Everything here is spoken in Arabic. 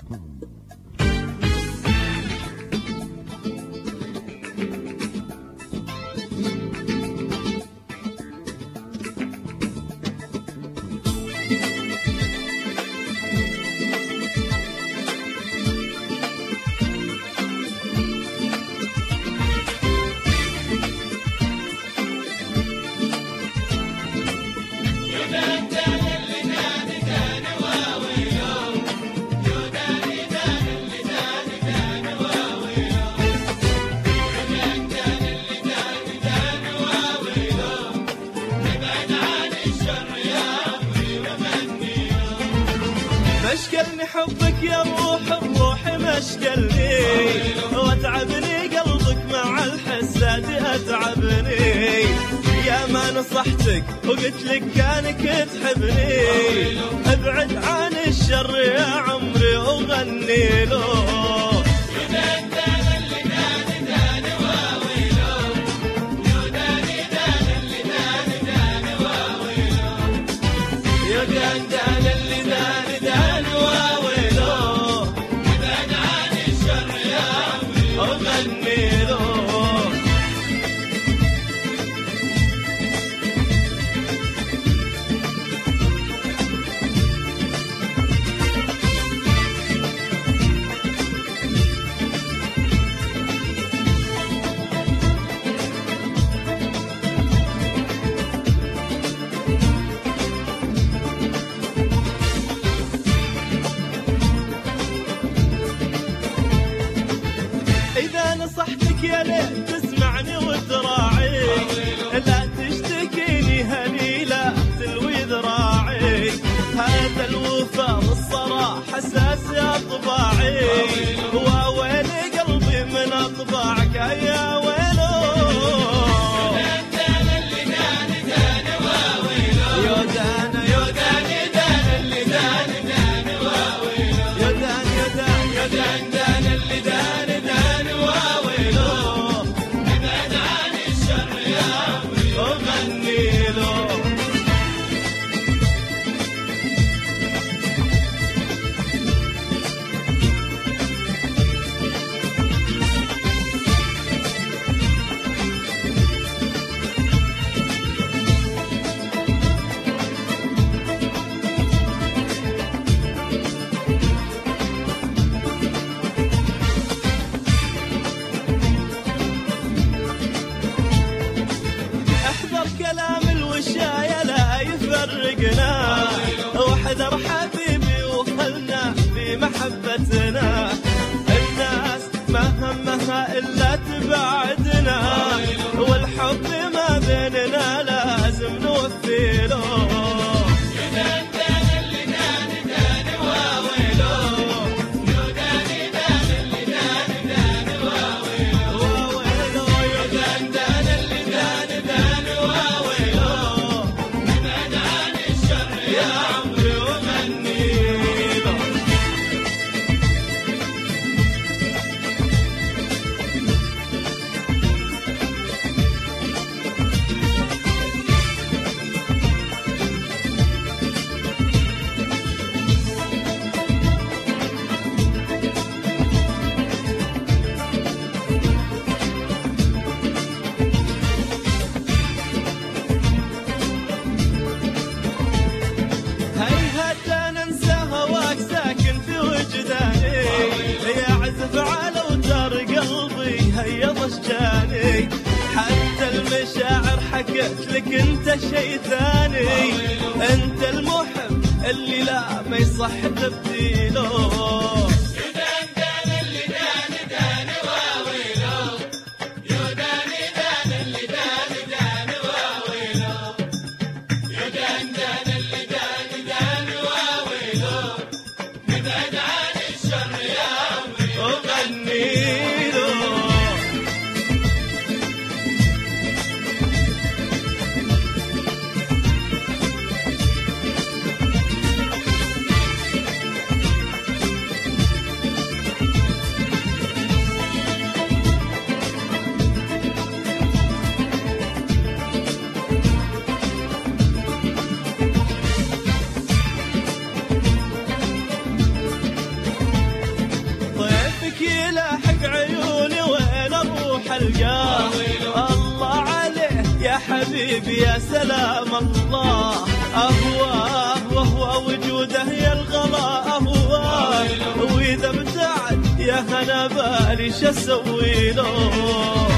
مشكلني حبك يا روح الروح مشكلني، واتعبني قلبك مع الحساد اتعبني. يا ما نصحتك وقلت لك كانك تحبني، ابعد عن الشر يا عمري وغني له. إذا نصحتك يا ليت تسمعني وتراعي، لا تشتكيني هني لا تلوي ذراعي. هذا الوفا والصراحة أساس أطباعي، وويلي قلبي من أطباعك يا ويلو. كلام الوشاية لا يفرقنا، واحذر حبيبي وخلنا في محبتنا. الناس ما همها إلا تبعدنا، والحب ما بيننا لازم نوفي له. حتى المشاعر حكت لك انت شيء ثاني، انت المحب اللي لا ما يصح تبديله. يا حبيبي يا سلام الله، أهواه وهو وجوده يا الغلا أهواه، وإذا ابتعد يا هنا بالي شو أسوي له.